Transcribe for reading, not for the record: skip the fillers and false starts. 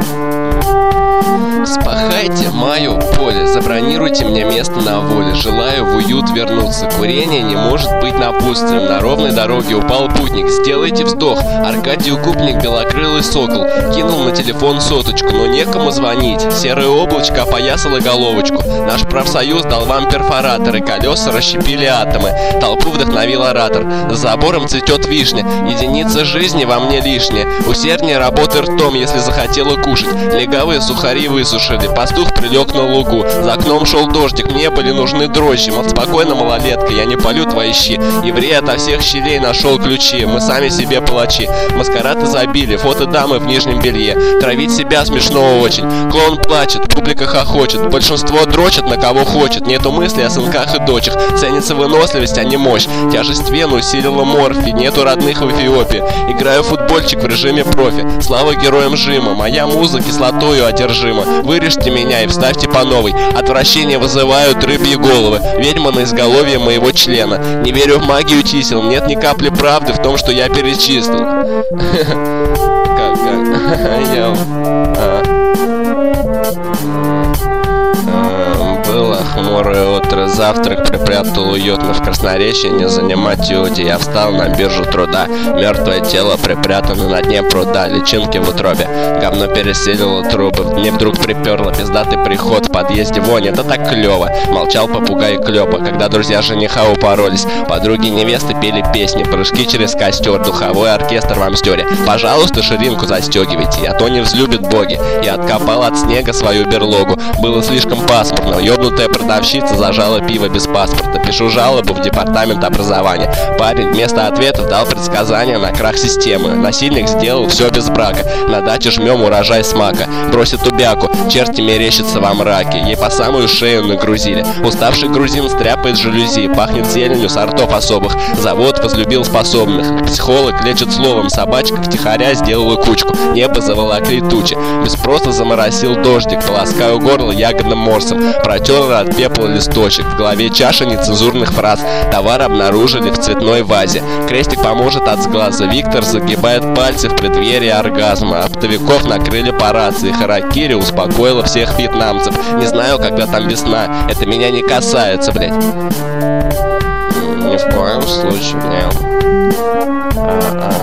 Спахайте мое поле, забронируйте мне место на воле. Желаю в уют вернуться. Курение не может быть напутствием. На ровной дороге упал путник. Сделайте вздох. Аркадий Укупник, белокрылый сокол, кинул на телефон соточку, но некому звонить. Серое облачко опоясало головочку. Наш профсоюз дал вам перфораторы, колеса расщепили атомы. Толпу вдохновил оратор. За забором цветет вишня. Единица жизни во мне лишняя. Усерднее работы ртом, если захотела кушать. Легавые сухари высушили. Пастух прилег на лугу. За окном шел дождик. Мне были нужны дрожжи. Мол, спокойно, малолетка, я не полю твои щи. Еврей ото всех щелей нашел ключи. Мы сами себе палачи. Маскарад изобилия. Фото дамы в нижнем белье. Травить себя смешно очень. Клоун плачет, публика хохочет. Большинство дрочит на кого хочет. Нету мысли о сынках и дочах. Ценится выносливость, а не мощь. Тяжесть вены усилила морфий. Нету родных в Эфиопии. Играю в футбольчик в режиме профи. Слава героям жима. Моя муза кислотою одержима. Вырежьте меня и вставьте по новой. Отвращение вызывают рыбьи головы. Ведьма на изголовье моего члена. Не верю в магию чисел. Нет ни капли правды в том, что я перечислил. Было хмурое утро, завтрак припрятал уютно в Красноречии, не занимать юди. Я встал на биржу труда, мертвое тело припрятано на дне пруда, личинки в утробе, говно переселило трубы. Мне вдруг приперло пиздатый приход, в подъезде вонь, это так клево. Молчал попугай Клёпа, когда друзья жениха упоролись. Подруги невесты пели песни, прыжки через костер, духовой оркестр в амстере. Пожалуйста, ширинку застегивайте, а то не взлюбят боги. Я откопал от снега свою берлогу, было слишком пасмурно. Ёбнутая продавщица зажала пиво без паспорта. Пишу жалобу в департамент образования. Парень вместо ответов дал предсказания на крах системы. Насильник сделал все без брака. На даче жмем урожай смака. Бросит убяку, черти мерещится во мраке. Ей по самую шею нагрузили. Уставший грузин стряпает жалюзи. Пахнет зеленью сортов особых. Завод возлюбил способных. Психолог лечит словом. Собачка втихаря сделала кучку. Небо заволокли тучи. Без спроса заморосил дождик. Полоскаю горло ягодным морсом. Протер от пепла листочек. В голове чаша нецензурных фраз. Товар обнаружили в цветной вазе. Крестик поможет от сглаза. Виктор загибает пальцы в преддверии оргазма. Оптовиков накрыли по рации. Харакири успокоила всех вьетнамцев. Не знаю, когда там весна. Это меня не касается, блять. Ни в коем случае, нет.